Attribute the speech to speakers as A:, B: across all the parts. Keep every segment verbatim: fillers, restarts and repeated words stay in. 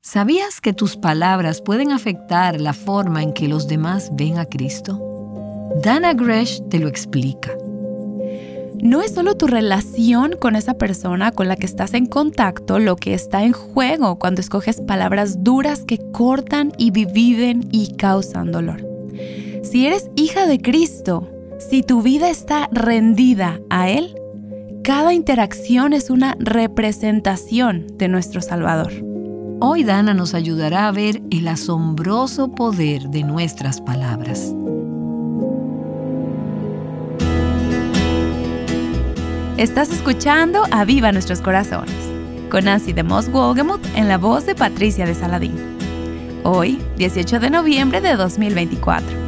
A: ¿Sabías que tus palabras pueden afectar la forma en que los demás ven a Cristo? Dannah Gresh te lo explica.
B: No es solo tu relación con esa persona con la que estás en contacto lo que está en juego cuando escoges palabras duras que cortan y dividen y causan dolor. Si eres hija de Cristo, si tu vida está rendida a Él, cada interacción es una representación de nuestro Salvador.
A: Hoy Dannah nos ayudará a ver el asombroso poder de nuestras palabras.
B: Estás escuchando Aviva Nuestros Corazones, con Nancy de Moss Wolgemuth en la voz de Patricia de Saladín. Hoy, dieciocho de noviembre de dos mil veinticuatro.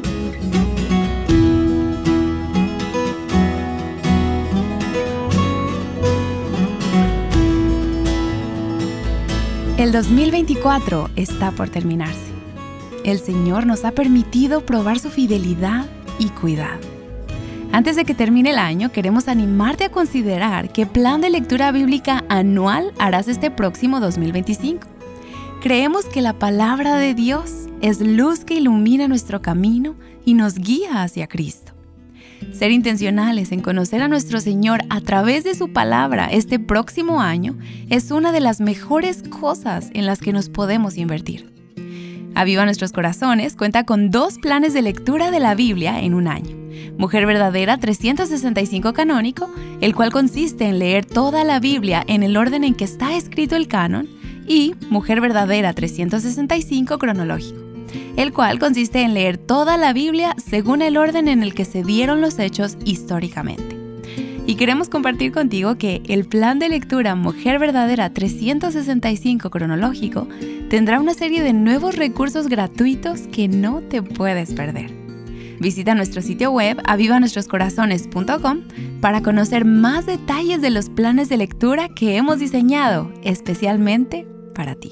B: El dos mil veinticuatro está por terminarse. El Señor nos ha permitido probar su fidelidad y cuidado. Antes de que termine el año, queremos animarte a considerar qué plan de lectura bíblica anual harás este próximo dos mil veinticinco. Creemos que la palabra de Dios es luz que ilumina nuestro camino y nos guía hacia Cristo. Ser intencionales en conocer a nuestro Señor a través de su palabra este próximo año es una de las mejores cosas en las que nos podemos invertir. Aviva Nuestros Corazones cuenta con dos planes de lectura de la Biblia en un año. Mujer Verdadera trescientos sesenta y cinco canónico, el cual consiste en leer toda la Biblia en el orden en que está escrito el canon, y Mujer Verdadera trescientos sesenta y cinco cronológico, el cual consiste en leer toda la Biblia según el orden en el que se dieron los hechos históricamente. Y queremos compartir contigo que el plan de lectura Mujer Verdadera trescientos sesenta y cinco cronológico tendrá una serie de nuevos recursos gratuitos que no te puedes perder. Visita nuestro sitio web aviva nuestros corazones punto com para conocer más detalles de los planes de lectura que hemos diseñado especialmente para ti.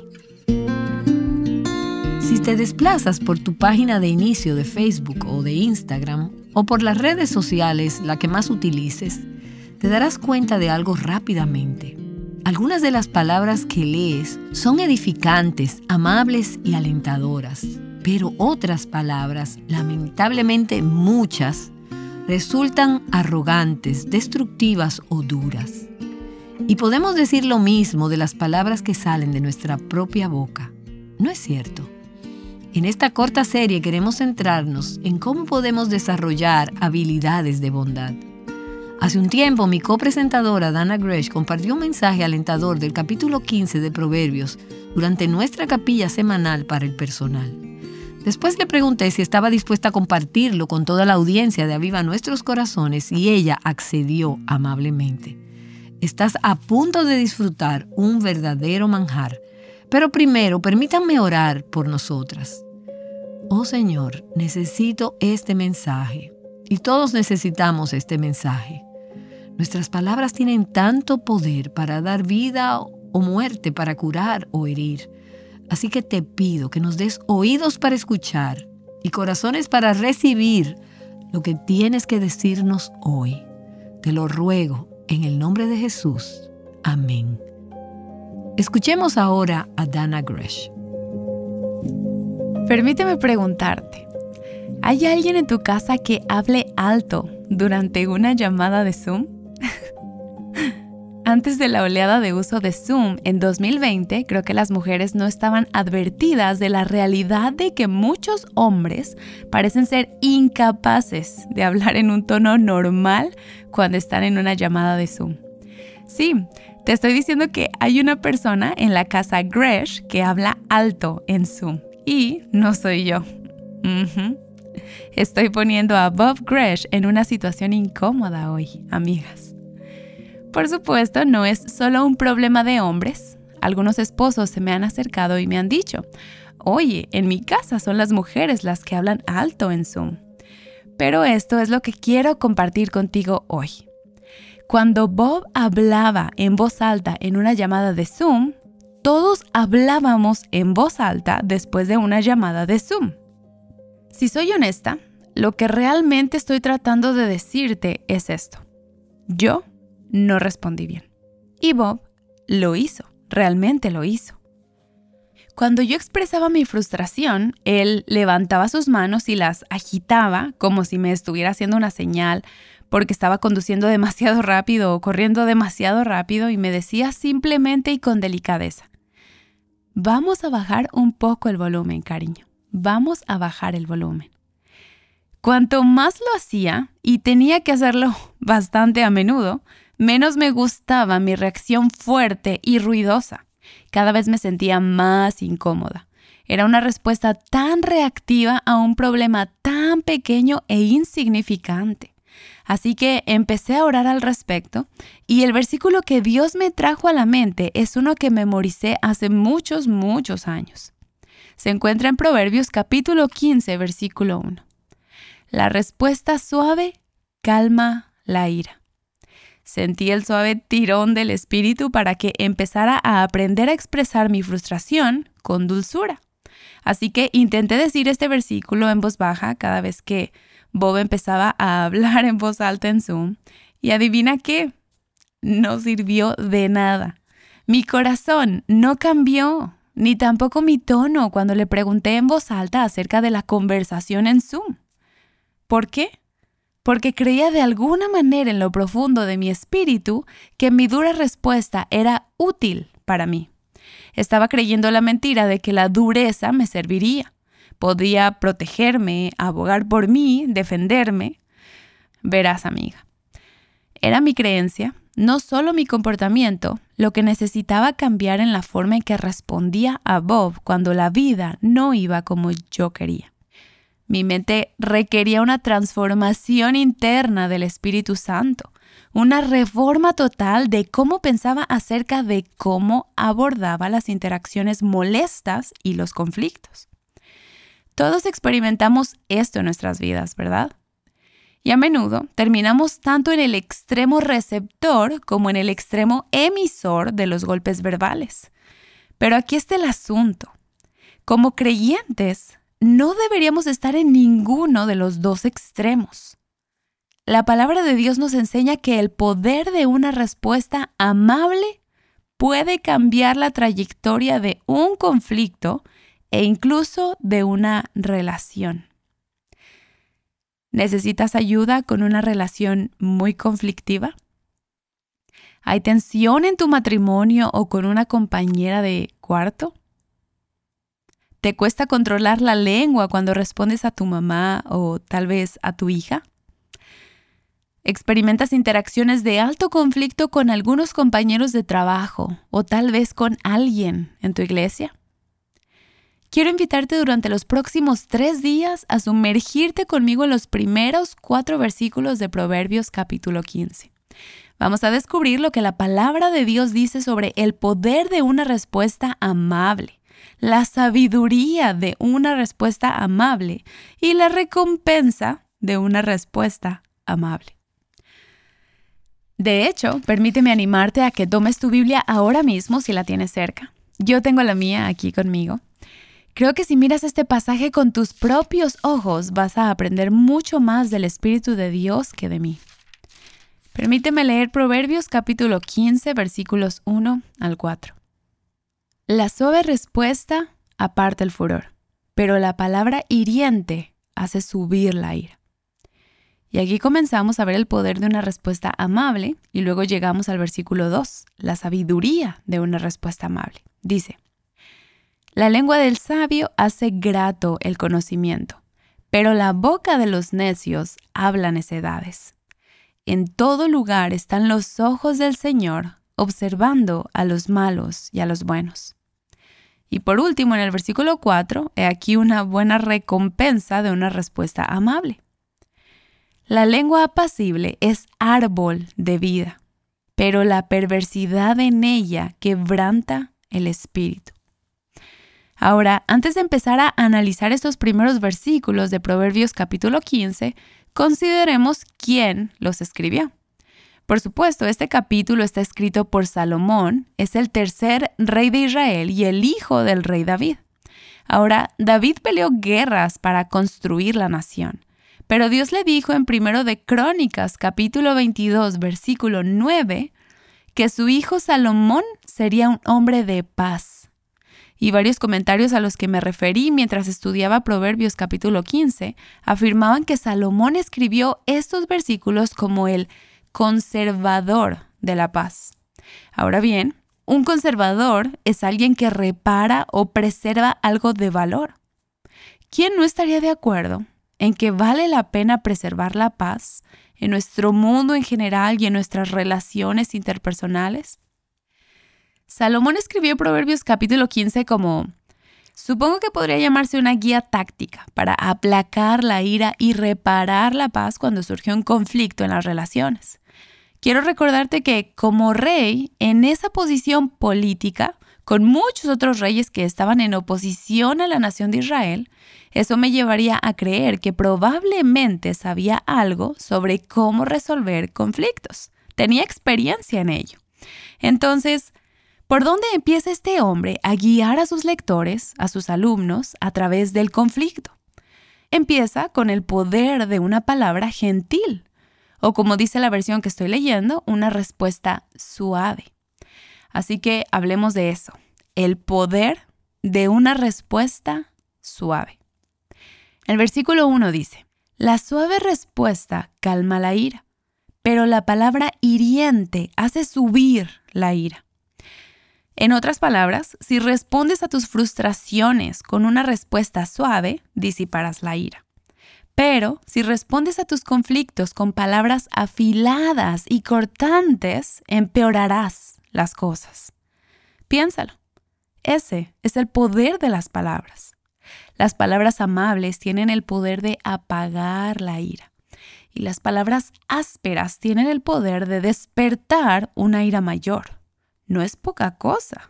A: Si te desplazas por tu página de inicio de Facebook o de Instagram o por las redes sociales, la que más utilices, te darás cuenta de algo rápidamente. Algunas de las palabras que lees son edificantes, amables y alentadoras, pero otras palabras, lamentablemente muchas, resultan arrogantes, destructivas o duras. Y podemos decir lo mismo de las palabras que salen de nuestra propia boca. ¿No es cierto? En esta corta serie queremos centrarnos en cómo podemos desarrollar habilidades de bondad. Hace un tiempo, mi copresentadora Dannah Gresh compartió un mensaje alentador del capítulo quince de Proverbios durante nuestra capilla semanal para el personal. Después le pregunté si estaba dispuesta a compartirlo con toda la audiencia de Aviva Nuestros Corazones y ella accedió amablemente. Estás a punto de disfrutar un verdadero manjar, pero primero permítanme orar por nosotras. Oh Señor, necesito este mensaje y todos necesitamos este mensaje. Nuestras palabras tienen tanto poder para dar vida o muerte, para curar o herir. Así que te pido que nos des oídos para escuchar y corazones para recibir lo que tienes que decirnos hoy. Te lo ruego en el nombre de Jesús. Amén. Escuchemos ahora a Dannah Gresh.
B: Permíteme preguntarte, ¿hay alguien en tu casa que hable alto durante una llamada de Zoom? Antes de la oleada de uso de Zoom en dos mil veinte, creo que las mujeres no estaban advertidas de la realidad de que muchos hombres parecen ser incapaces de hablar en un tono normal cuando están en una llamada de Zoom. Sí, te estoy diciendo que hay una persona en la casa Gresh que habla alto en Zoom y no soy yo. Uh-huh. Estoy poniendo a Bob Gresh en una situación incómoda hoy, amigas. Por supuesto, no es solo un problema de hombres. Algunos esposos se me han acercado y me han dicho, oye, en mi casa son las mujeres las que hablan alto en Zoom. Pero esto es lo que quiero compartir contigo hoy. Cuando Bob hablaba en voz alta en una llamada de Zoom, todos hablábamos en voz alta después de una llamada de Zoom. Si soy honesta, lo que realmente estoy tratando de decirte es esto. Yo no respondí bien. Y Bob lo hizo, realmente lo hizo. Cuando yo expresaba mi frustración, él levantaba sus manos y las agitaba como si me estuviera haciendo una señal porque estaba conduciendo demasiado rápido o corriendo demasiado rápido y me decía simplemente y con delicadeza: vamos a bajar un poco el volumen, cariño. Vamos a bajar el volumen. Cuanto más lo hacía, y tenía que hacerlo bastante a menudo, menos me gustaba mi reacción fuerte y ruidosa. Cada vez me sentía más incómoda. Era una respuesta tan reactiva a un problema tan pequeño e insignificante. Así que empecé a orar al respecto y el versículo que Dios me trajo a la mente es uno que memoricé hace muchos, muchos años. Se encuentra en Proverbios capítulo quince, versículo uno. La respuesta suave calma la ira. Sentí el suave tirón del espíritu para que empezara a aprender a expresar mi frustración con dulzura. Así que intenté decir este versículo en voz baja cada vez que Bob empezaba a hablar en voz alta en Zoom. Y adivina qué, no sirvió de nada. Mi corazón no cambió, ni tampoco mi tono cuando le pregunté en voz alta acerca de la conversación en Zoom. ¿Por qué? Porque creía de alguna manera en lo profundo de mi espíritu que mi dura respuesta era útil para mí. Estaba creyendo la mentira de que la dureza me serviría. Podía protegerme, abogar por mí, defenderme. Verás, amiga, era mi creencia, no solo mi comportamiento, lo que necesitaba cambiar en la forma en que respondía a Bob cuando la vida no iba como yo quería. Mi mente requería una transformación interna del Espíritu Santo, una reforma total de cómo pensaba acerca de cómo abordaba las interacciones molestas y los conflictos. Todos experimentamos esto en nuestras vidas, ¿verdad? Y a menudo terminamos tanto en el extremo receptor como en el extremo emisor de los golpes verbales. Pero aquí está el asunto. Como creyentes, no deberíamos estar en ninguno de los dos extremos. La palabra de Dios nos enseña que el poder de una respuesta amable puede cambiar la trayectoria de un conflicto e incluso de una relación. ¿Necesitas ayuda con una relación muy conflictiva? ¿Hay tensión en tu matrimonio o con una compañera de cuarto? ¿Te cuesta controlar la lengua cuando respondes a tu mamá o tal vez a tu hija? ¿Experimentas interacciones de alto conflicto con algunos compañeros de trabajo o tal vez con alguien en tu iglesia? Quiero invitarte durante los próximos tres días a sumergirte conmigo en los primeros cuatro versículos de Proverbios capítulo quince. Vamos a descubrir lo que la palabra de Dios dice sobre el poder de una respuesta amable, la sabiduría de una respuesta amable y la recompensa de una respuesta amable. De hecho, permíteme animarte a que tomes tu Biblia ahora mismo si la tienes cerca. Yo tengo la mía aquí conmigo. Creo que si miras este pasaje con tus propios ojos vas a aprender mucho más del Espíritu de Dios que de mí. Permíteme leer Proverbios capítulo quince, versículos uno al cuatro. La suave respuesta aparta el furor, pero la palabra hiriente hace subir la ira. Y aquí comenzamos a ver el poder de una respuesta amable y luego llegamos al versículo dos, la sabiduría de una respuesta amable. Dice: la lengua del sabio hace grato el conocimiento, pero la boca de los necios habla necedades. En todo lugar están los ojos del Señor, observando a los malos y a los buenos. Y por último, en el versículo cuatro, he aquí una buena recompensa de una respuesta amable. La lengua apacible es árbol de vida, pero la perversidad en ella quebranta el espíritu. Ahora, antes de empezar a analizar estos primeros versículos de Proverbios capítulo quince, consideremos quién los escribió. Por supuesto, este capítulo está escrito por Salomón, es el tercer rey de Israel y el hijo del rey David. Ahora, David peleó guerras para construir la nación, pero Dios le dijo en primero de Crónicas capítulo veintidós, versículo nueve, que su hijo Salomón sería un hombre de paz. y varios comentarios a los que me referí mientras estudiaba Proverbios capítulo quince afirmaban que Salomón escribió estos versículos como el conservador de la paz. Ahora bien, un conservador es alguien que repara o preserva algo de valor. ¿Quién no estaría de acuerdo en que vale la pena preservar la paz en nuestro mundo en general y en nuestras relaciones interpersonales? Salomón escribió Proverbios capítulo quince como, supongo que podría llamarse una guía táctica para aplacar la ira y reparar la paz cuando surgió un conflicto en las relaciones. Quiero recordarte que como rey, en esa posición política, con muchos otros reyes que estaban en oposición a la nación de Israel, eso me llevaría a creer que probablemente sabía algo sobre cómo resolver conflictos. Tenía experiencia en ello. Entonces, ¿por dónde empieza este hombre a guiar a sus lectores, a sus alumnos, a través del conflicto? Empieza con el poder de una palabra gentil, o como dice la versión que estoy leyendo, una respuesta suave. Así que hablemos de eso, el poder de una respuesta suave. El versículo uno dice, la suave respuesta calma la ira, pero la palabra hiriente hace subir la ira. En otras palabras, si respondes a tus frustraciones con una respuesta suave, disiparás la ira. Pero si respondes a tus conflictos con palabras afiladas y cortantes, empeorarás las cosas. Piénsalo. Ese es el poder de las palabras. Las palabras amables tienen el poder de apagar la ira. Y las palabras ásperas tienen el poder de despertar una ira mayor. No es poca cosa.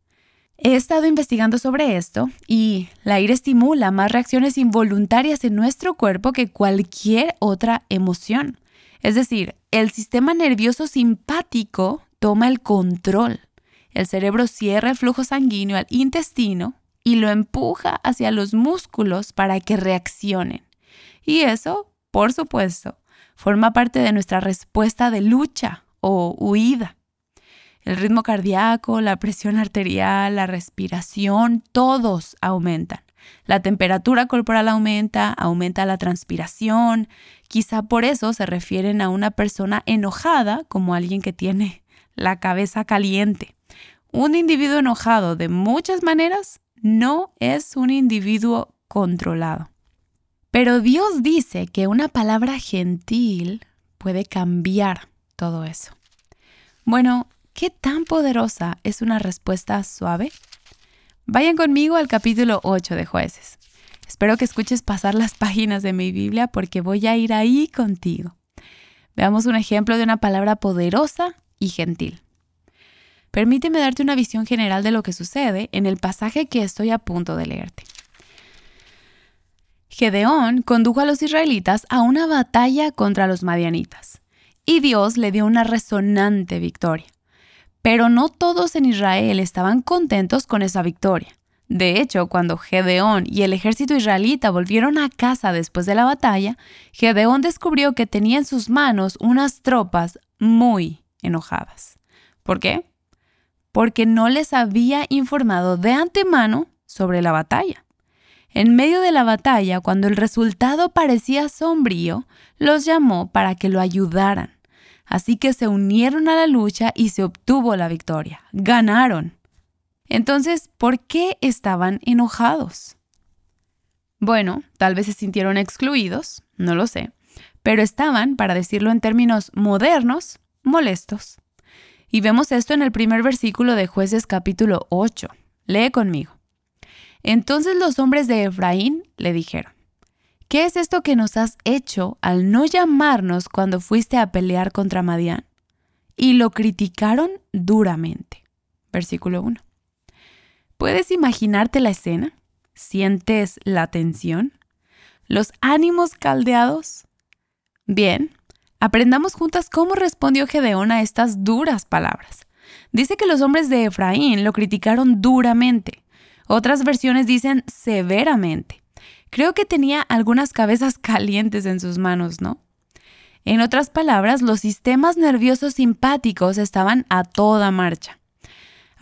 B: He estado investigando sobre esto y la ira estimula más reacciones involuntarias en nuestro cuerpo que cualquier otra emoción. Es decir, el sistema nervioso simpático toma el control. El cerebro cierra el flujo sanguíneo al intestino y lo empuja hacia los músculos para que reaccionen. Y eso, por supuesto, forma parte de nuestra respuesta de lucha o huida. El ritmo cardíaco, la presión arterial, la respiración, todos aumentan. La temperatura corporal aumenta, aumenta la transpiración. Quizá por eso se refieren a una persona enojada como alguien que tiene la cabeza caliente. Un individuo enojado de muchas maneras no es un individuo controlado. Pero Dios dice que una palabra gentil puede cambiar todo eso. Bueno, ¿qué tan poderosa es una respuesta suave? Vayan conmigo al capítulo ocho de Jueces. Espero que escuches pasar las páginas de mi Biblia porque voy a ir ahí contigo. Veamos un ejemplo de una palabra poderosa y gentil. Permíteme darte una visión general de lo que sucede en el pasaje que estoy a punto de leerte. Gedeón condujo a los israelitas a una batalla contra los madianitas y Dios le dio una resonante victoria. Pero no todos en Israel estaban contentos con esa victoria. De hecho, cuando Gedeón y el ejército israelita volvieron a casa después de la batalla, Gedeón descubrió que tenía en sus manos unas tropas muy enojadas. ¿Por qué? Porque no les había informado de antemano sobre la batalla. En medio de la batalla, cuando el resultado parecía sombrío, los llamó para que lo ayudaran. Así que se unieron a la lucha y se obtuvo la victoria. Ganaron. Entonces, ¿por qué estaban enojados? Bueno, tal vez se sintieron excluidos, no lo sé, pero estaban, para decirlo en términos modernos, molestos. Y vemos esto en el primer versículo de Jueces capítulo ocho. Lee conmigo. Entonces los hombres de Efraín le dijeron, ¿qué es esto que nos has hecho al no llamarnos cuando fuiste a pelear contra Madián? Y lo criticaron duramente. Versículo uno. ¿Puedes imaginarte la escena? ¿Sientes la tensión? ¿Los ánimos caldeados? Bien, aprendamos juntas cómo respondió Gedeón a estas duras palabras. Dice que los hombres de Efraín lo criticaron duramente. Otras versiones dicen severamente. Creo que tenía algunas cabezas calientes en sus manos, ¿no? En otras palabras, los sistemas nerviosos simpáticos estaban a toda marcha.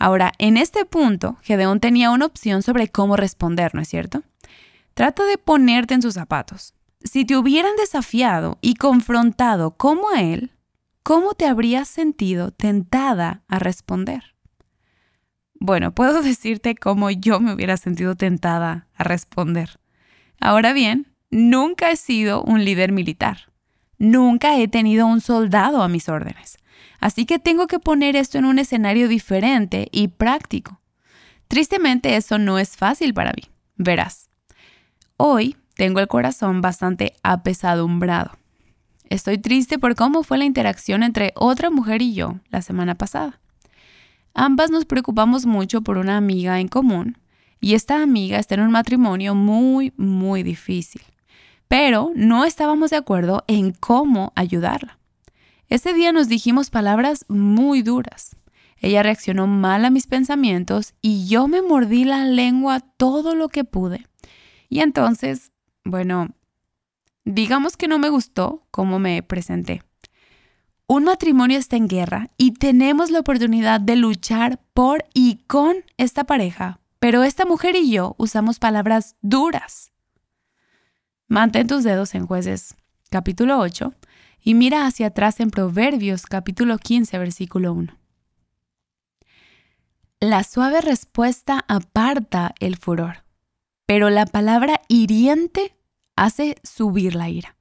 B: Ahora, en este punto, Gedeón tenía una opción sobre cómo responder, ¿no es cierto? Trata de ponerte en sus zapatos. Si te hubieran desafiado y confrontado como a él, ¿cómo te habrías sentido tentada a responder? Bueno, puedo decirte cómo yo me hubiera sentido tentada a responder. Ahora bien, nunca he sido un líder militar. Nunca he tenido un soldado a mis órdenes. Así que tengo que poner esto en un escenario diferente y práctico. Tristemente, eso no es fácil para mí. Verás, hoy tengo el corazón bastante apesadumbrado. Estoy triste por cómo fue la interacción entre otra mujer y yo la semana pasada. Ambas nos preocupamos mucho por una amiga en común y esta amiga está en un matrimonio muy, muy difícil. Pero no estábamos de acuerdo en cómo ayudarla. Ese día nos dijimos palabras muy duras. Ella reaccionó mal a mis pensamientos y yo me mordí la lengua todo lo que pude. Y entonces, bueno, digamos que no me gustó cómo me presenté. Un matrimonio está en guerra y tenemos la oportunidad de luchar por y con esta pareja, pero esta mujer y yo usamos palabras duras. Mantén tus dedos en Jueces capítulo ocho y mira hacia atrás en Proverbios capítulo quince, versículo uno. La suave respuesta aparta el furor, pero la palabra hiriente hace subir la ira.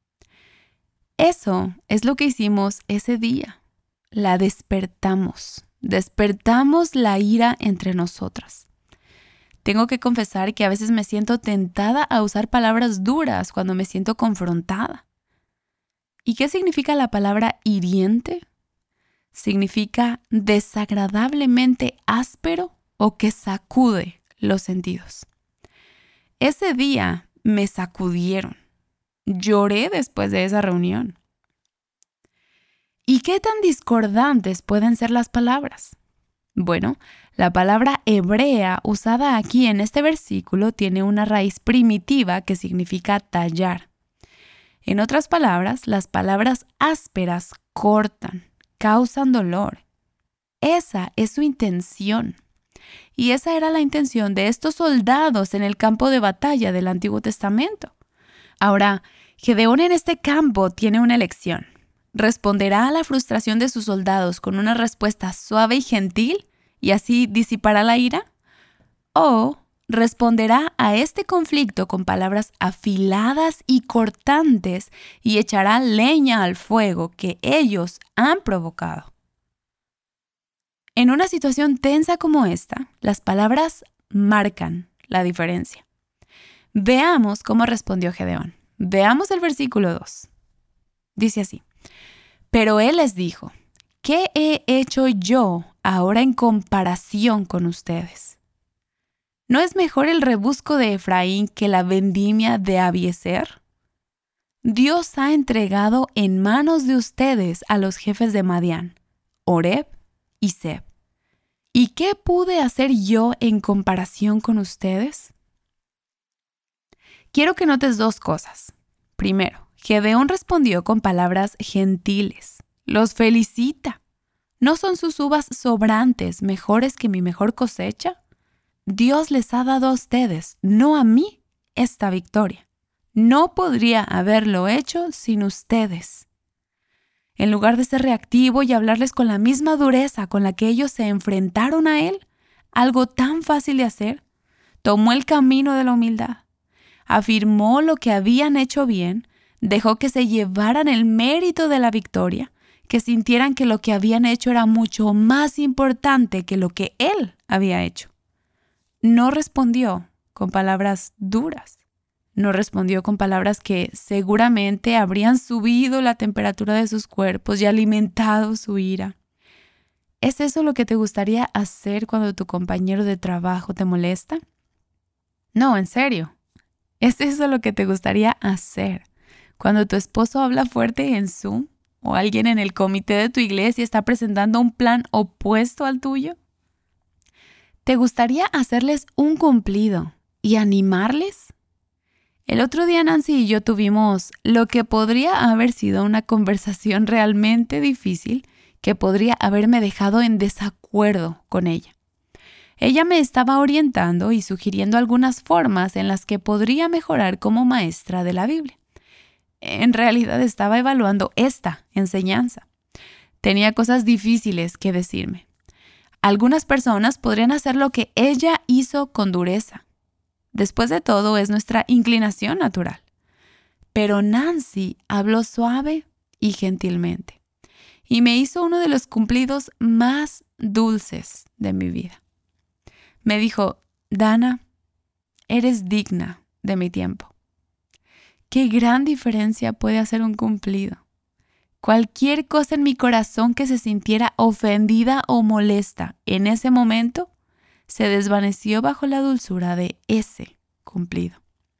B: Eso es lo que hicimos ese día. La despertamos. Despertamos la ira entre nosotras. Tengo que confesar que a veces me siento tentada a usar palabras duras cuando me siento confrontada. ¿Y qué significa la palabra hiriente? Significa desagradablemente áspero o que sacude los sentidos. Ese día me sacudieron. Lloré después de esa reunión. ¿Y qué tan discordantes pueden ser las palabras? Bueno, la palabra hebrea usada aquí en este versículo tiene una raíz primitiva que significa tallar. En otras palabras, las palabras ásperas cortan, causan dolor. Esa es su intención. Y esa era la intención de estos soldados en el campo de batalla del Antiguo Testamento. Ahora, Gedeón en este campo tiene una elección. ¿Responderá a la frustración de sus soldados con una respuesta suave y gentil y así disipará la ira? ¿O responderá a este conflicto con palabras afiladas y cortantes y echará leña al fuego que ellos han provocado? En una situación tensa como esta, las palabras marcan la diferencia. Veamos cómo respondió Gedeón. Veamos el versículo dos. Dice así: pero él les dijo, ¿qué he hecho yo ahora en comparación con ustedes? ¿No es mejor el rebusco de Efraín que la vendimia de Abiezer? Dios ha entregado en manos de ustedes a los jefes de Madián, Oreb y Zeb. ¿Y qué pude hacer yo en comparación con ustedes? Quiero que notes dos cosas. Primero, Gedeón respondió con palabras gentiles. Los felicita. ¿No son sus uvas sobrantes mejores que mi mejor cosecha? Dios les ha dado a ustedes, no a mí, esta victoria. No podría haberlo hecho sin ustedes. En lugar de ser reactivo y hablarles con la misma dureza con la que ellos se enfrentaron a él, algo tan fácil de hacer, tomó el camino de la humildad. Afirmó lo que habían hecho bien, dejó que se llevaran el mérito de la victoria, que sintieran que lo que habían hecho era mucho más importante que lo que él había hecho. No respondió con palabras duras. No respondió con palabras que seguramente habrían subido la temperatura de sus cuerpos y alimentado su ira. ¿Es eso lo que te gustaría hacer cuando tu compañero de trabajo te molesta? No, en serio. ¿Es eso lo que te gustaría hacer cuando tu esposo habla fuerte en Zoom o alguien en el comité de tu iglesia está presentando un plan opuesto al tuyo? ¿Te gustaría hacerles un cumplido y animarles? El otro día Nancy y yo tuvimos lo que podría haber sido una conversación realmente difícil que podría haberme dejado en desacuerdo con ella. Ella me estaba orientando y sugiriendo algunas formas en las que podría mejorar como maestra de la Biblia. En realidad estaba evaluando esta enseñanza. Tenía cosas difíciles que decirme. Algunas personas podrían hacer lo que ella hizo con dureza. Después de todo, es nuestra inclinación natural. Pero Nancy habló suave y gentilmente, y me hizo uno de los cumplidos más dulces de mi vida. Me dijo: Dana, eres digna de mi tiempo. Qué gran diferencia puede hacer un cumplido. Cualquier cosa en mi corazón que se sintiera ofendida o molesta en ese momento se desvaneció bajo la dulzura de ese cumplido.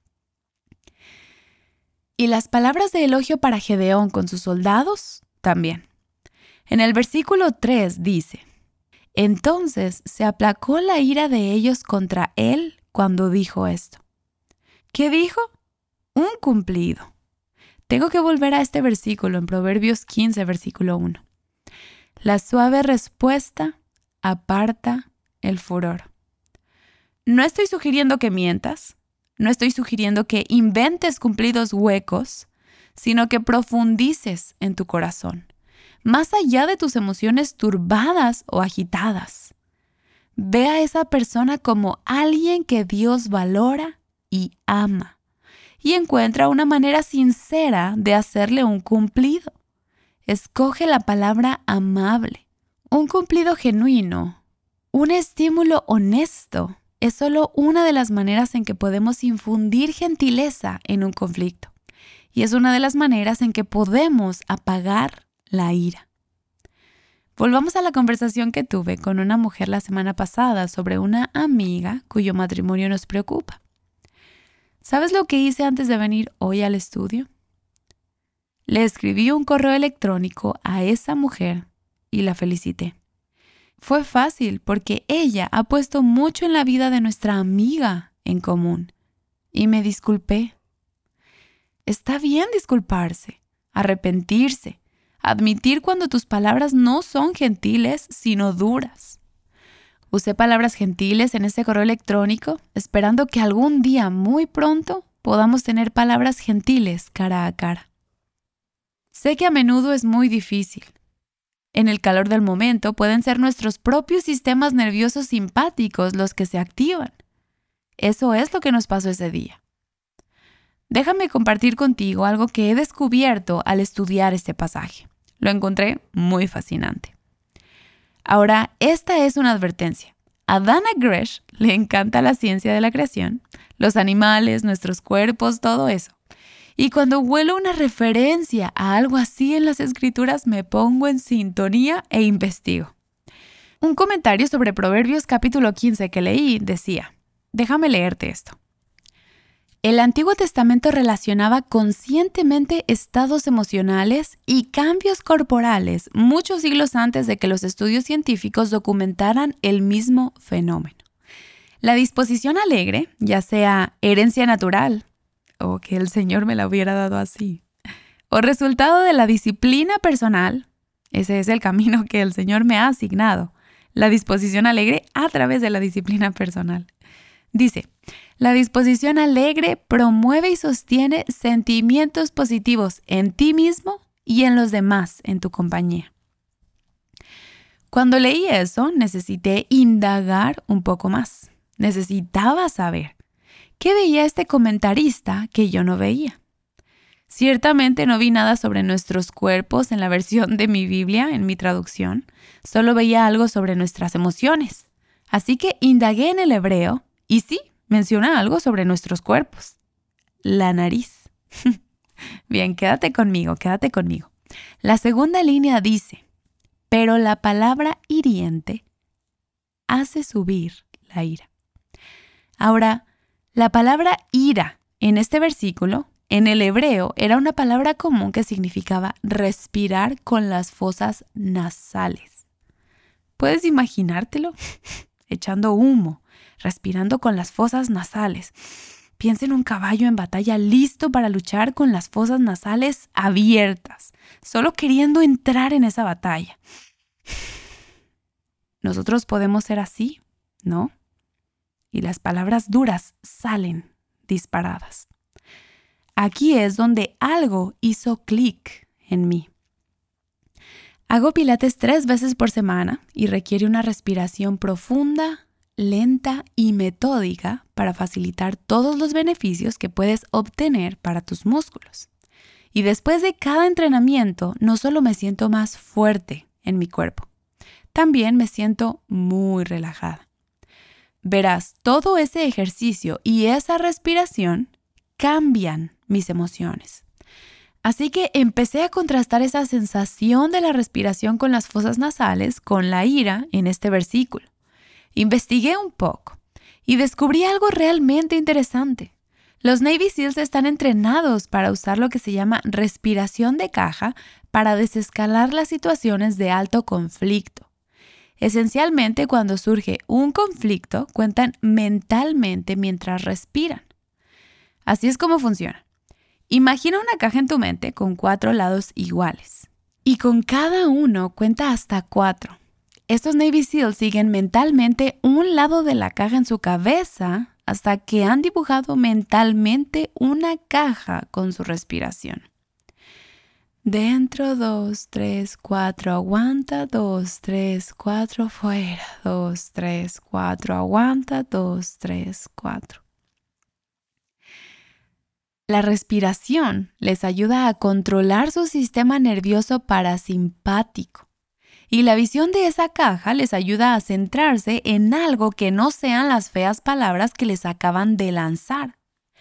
B: Y las palabras de elogio para Gedeón con sus soldados también. En el versículo tres dice: Entonces se aplacó la ira de ellos contra él cuando dijo esto. ¿Qué dijo? Un cumplido. Tengo que volver a este versículo en Proverbios quince, versículo uno. La suave respuesta aparta el furor. No estoy sugiriendo que mientas, no estoy sugiriendo que inventes cumplidos huecos, sino que profundices en tu corazón, más allá de tus emociones turbadas o agitadas. Ve a esa persona como alguien que Dios valora y ama, y encuentra una manera sincera de hacerle un cumplido. Escoge la palabra amable. Un cumplido genuino, un estímulo honesto, es solo una de las maneras en que podemos infundir gentileza en un conflicto. Y es una de las maneras en que podemos apagar la ira. Volvamos a la conversación que tuve con una mujer la semana pasada sobre una amiga cuyo matrimonio nos preocupa. ¿Sabes lo que hice antes de venir hoy al estudio? Le escribí un correo electrónico a esa mujer y la felicité. Fue fácil porque ella ha puesto mucho en la vida de nuestra amiga en común. Y me disculpé. Está bien disculparse, arrepentirse, admitir cuando tus palabras no son gentiles, sino duras. Usé palabras gentiles en ese correo electrónico, esperando que algún día, muy pronto, podamos tener palabras gentiles cara a cara. Sé que a menudo es muy difícil. En el calor del momento pueden ser nuestros propios sistemas nerviosos simpáticos los que se activan. Eso es lo que nos pasó ese día. Déjame compartir contigo algo que he descubierto al estudiar este pasaje. Lo encontré muy fascinante. Ahora, esta es una advertencia. A Dana Gresh le encanta la ciencia de la creación, los animales, nuestros cuerpos, todo eso. Y cuando huelo una referencia a algo así en las escrituras, me pongo en sintonía e investigo. Un comentario sobre Proverbios capítulo quince que leí decía, déjame leerte esto. El Antiguo Testamento relacionaba conscientemente estados emocionales y cambios corporales muchos siglos antes de que los estudios científicos documentaran el mismo fenómeno. La disposición alegre, ya sea herencia natural, o que el Señor me la hubiera dado así, o resultado de la disciplina personal, ese es el camino que el Señor me ha asignado, la disposición alegre a través de la disciplina personal. Dice, la disposición alegre promueve y sostiene sentimientos positivos en ti mismo y en los demás en tu compañía. Cuando leí eso, necesité indagar un poco más. Necesitaba saber qué veía este comentarista que yo no veía. Ciertamente no vi nada sobre nuestros cuerpos en la versión de mi Biblia, en mi traducción. Solo veía algo sobre nuestras emociones. Así que indagué en el hebreo y sí, menciona algo sobre nuestros cuerpos. La nariz. Bien, quédate conmigo, quédate conmigo. La segunda línea dice, pero la palabra hiriente hace subir la ira. Ahora, la palabra ira en este versículo, en el hebreo, era una palabra común que significaba respirar con las fosas nasales. ¿Puedes imaginártelo? Echando humo, respirando con las fosas nasales. Piensa en un caballo en batalla listo para luchar con las fosas nasales abiertas, solo queriendo entrar en esa batalla. Nosotros podemos ser así, ¿no? Y las palabras duras salen disparadas. Aquí es donde algo hizo clic en mí. Hago pilates tres veces por semana y requiere una respiración profunda, lenta y metódica para facilitar todos los beneficios que puedes obtener para tus músculos. Y después de cada entrenamiento, no solo me siento más fuerte en mi cuerpo, también me siento muy relajada. Verás, todo ese ejercicio y esa respiración cambian mis emociones. Así que empecé a contrastar esa sensación de la respiración con las fosas nasales con la ira en este versículo. Investigué un poco y descubrí algo realmente interesante. Los Navy SEALs están entrenados para usar lo que se llama respiración de caja para desescalar las situaciones de alto conflicto. Esencialmente, cuando surge un conflicto, cuentan mentalmente mientras respiran. Así es como funciona. Imagina una caja en tu mente con cuatro lados iguales. Y con cada uno cuenta hasta cuatro. Estos Navy SEALs siguen mentalmente un lado de la caja en su cabeza hasta que han dibujado mentalmente una caja con su respiración. Dentro, dos, tres, cuatro, aguanta, dos, tres, cuatro, fuera, dos, tres, cuatro, aguanta, dos, tres, cuatro. La respiración les ayuda a controlar su sistema nervioso parasimpático y la visión de esa caja les ayuda a centrarse en algo que no sean las feas palabras que les acaban de lanzar.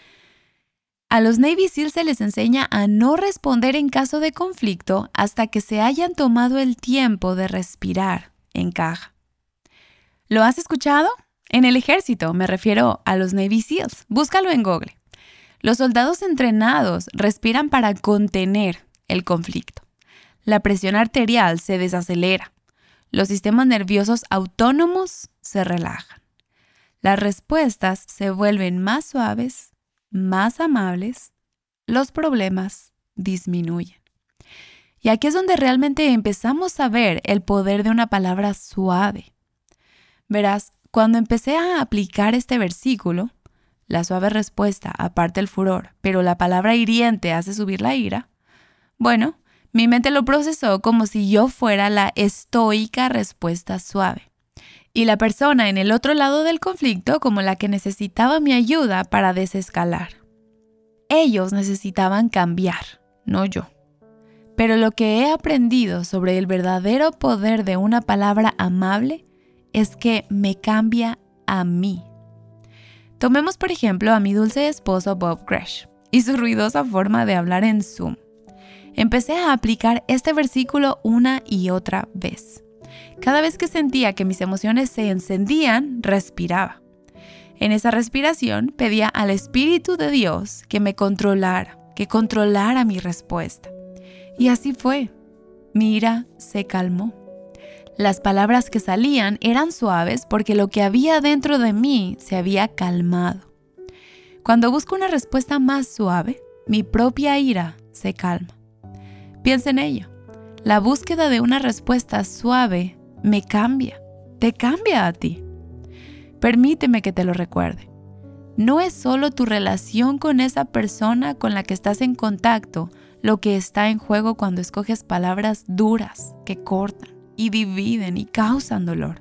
B: A los Navy SEALs se les enseña a no responder en caso de conflicto hasta que se hayan tomado el tiempo de respirar en caja. ¿Lo has escuchado? En el ejército, me refiero a los Navy SEALs. Búscalo en Google. Los soldados entrenados respiran para contener el conflicto. La presión arterial se desacelera. Los sistemas nerviosos autónomos se relajan. Las respuestas se vuelven más suaves, más amables, los problemas disminuyen. Y aquí es donde realmente empezamos a ver el poder de una palabra suave. Verás, cuando empecé a aplicar este versículo, la suave respuesta aparta el furor, pero la palabra hiriente hace subir la ira, bueno, mi mente lo procesó como si yo fuera la estoica respuesta suave. Y la persona en el otro lado del conflicto como la que necesitaba mi ayuda para desescalar. Ellos necesitaban cambiar, no yo. Pero lo que he aprendido sobre el verdadero poder de una palabra amable es que me cambia a mí. Tomemos por ejemplo a mi dulce esposo Bob Crash y su ruidosa forma de hablar en Zoom. Empecé a aplicar este versículo una y otra vez. Cada vez que sentía que mis emociones se encendían, respiraba. En esa respiración pedía al Espíritu de Dios que me controlara, que controlara mi respuesta. Y así fue. Mi ira se calmó. Las palabras que salían eran suaves porque lo que había dentro de mí se había calmado. Cuando busco una respuesta más suave, mi propia ira se calma. Piensa en ello. La búsqueda de una respuesta suave me cambia, te cambia a ti. Permíteme que te lo recuerde. No es solo tu relación con esa persona con la que estás en contacto lo que está en juego cuando escoges palabras duras que cortan y dividen y causan dolor.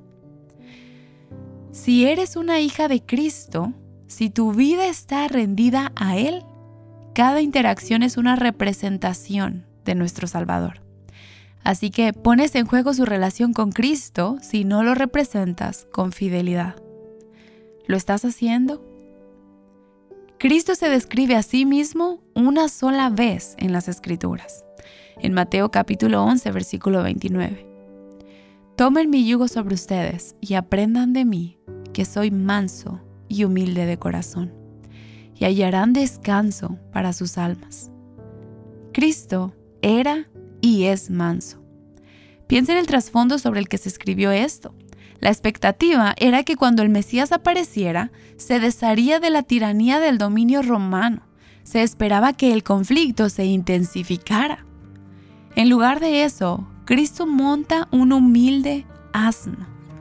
B: Si eres una hija de Cristo, si tu vida está rendida a Él, cada interacción es una representación de nuestro Salvador. Así que pones en juego su relación con Cristo si no lo representas con fidelidad. ¿Lo estás haciendo? Cristo se describe a sí mismo una sola vez en las Escrituras. En Mateo capítulo once, versículo veintinueve. Tomen mi yugo sobre ustedes y aprendan de mí, que soy manso y humilde de corazón, y hallarán descanso para sus almas. Cristo era y es manso. Piensa en el trasfondo sobre el que se escribió esto. La expectativa era que cuando el Mesías apareciera, se desharía de la tiranía del dominio romano. Se esperaba que el conflicto se intensificara. En lugar de eso, Cristo monta un humilde asno.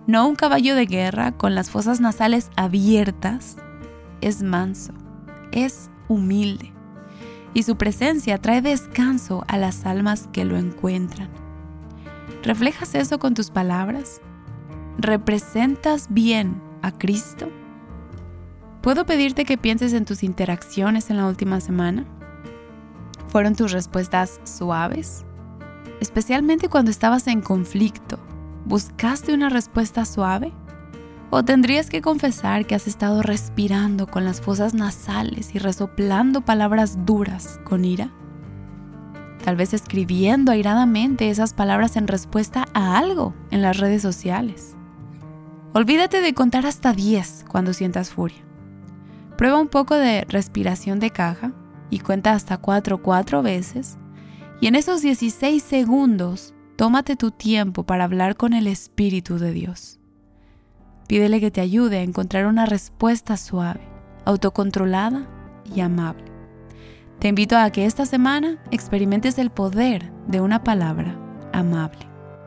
B: no un caballo de guerra con las fosas nasales abiertas, es manso, es humilde, y su presencia trae descanso a las almas que lo encuentran. ¿Reflejas eso con tus palabras? ¿Representas bien a Cristo? ¿Puedo pedirte que pienses en tus interacciones en la última semana? ¿Fueron tus respuestas suaves? Especialmente cuando estabas en conflicto, ¿buscaste una respuesta suave? ¿O tendrías que confesar que has estado respirando con las fosas nasales y resoplando palabras duras con ira? Tal vez escribiendo airadamente esas palabras en respuesta a algo en las redes sociales. Olvídate de contar hasta diez cuando sientas furia. Prueba un poco de respiración de caja y cuenta hasta cuatro cuatro veces. Y en esos dieciséis segundos, tómate tu tiempo para hablar con el Espíritu de Dios. Pídele que te ayude a encontrar una respuesta suave, autocontrolada y amable. Te invito a que esta semana experimentes el poder de una palabra amable.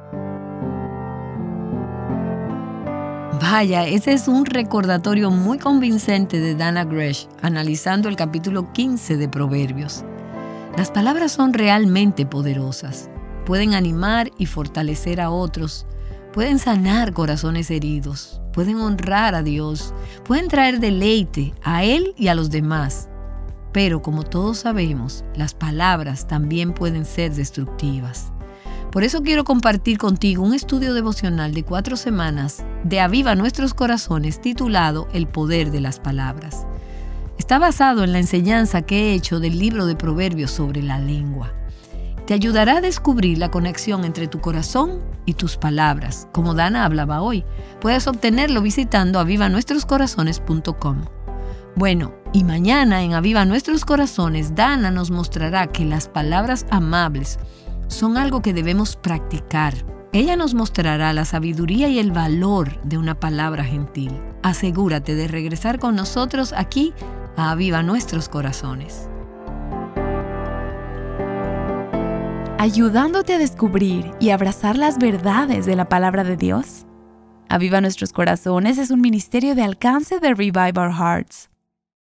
A: Vaya, ese es un recordatorio muy convincente de Dannah Gresh, analizando el capítulo quince de Proverbios. Las palabras son realmente poderosas. Pueden animar y fortalecer a otros. Pueden sanar corazones heridos. Pueden honrar a Dios. Pueden traer deleite a Él y a los demás. Pero como todos sabemos, las palabras también pueden ser destructivas. Por eso quiero compartir contigo un estudio devocional de cuatro semanas de Aviva Nuestros Corazones titulado El Poder de las Palabras. Está basado en la enseñanza que he hecho del libro de Proverbios sobre la lengua. Te ayudará a descubrir la conexión entre tu corazón y tus palabras, como Dana hablaba hoy. Puedes obtenerlo visitando aviva nuestros corazones punto com. Bueno, y mañana en Aviva Nuestros Corazones, Dana nos mostrará que las palabras amables son algo que debemos practicar. Ella nos mostrará la sabiduría y el valor de una palabra gentil. Asegúrate de regresar con nosotros aquí a Aviva Nuestros Corazones.
B: Ayudándote a descubrir y abrazar las verdades de la palabra de Dios. Aviva Nuestros Corazones es un ministerio de alcance de Revive Our Hearts.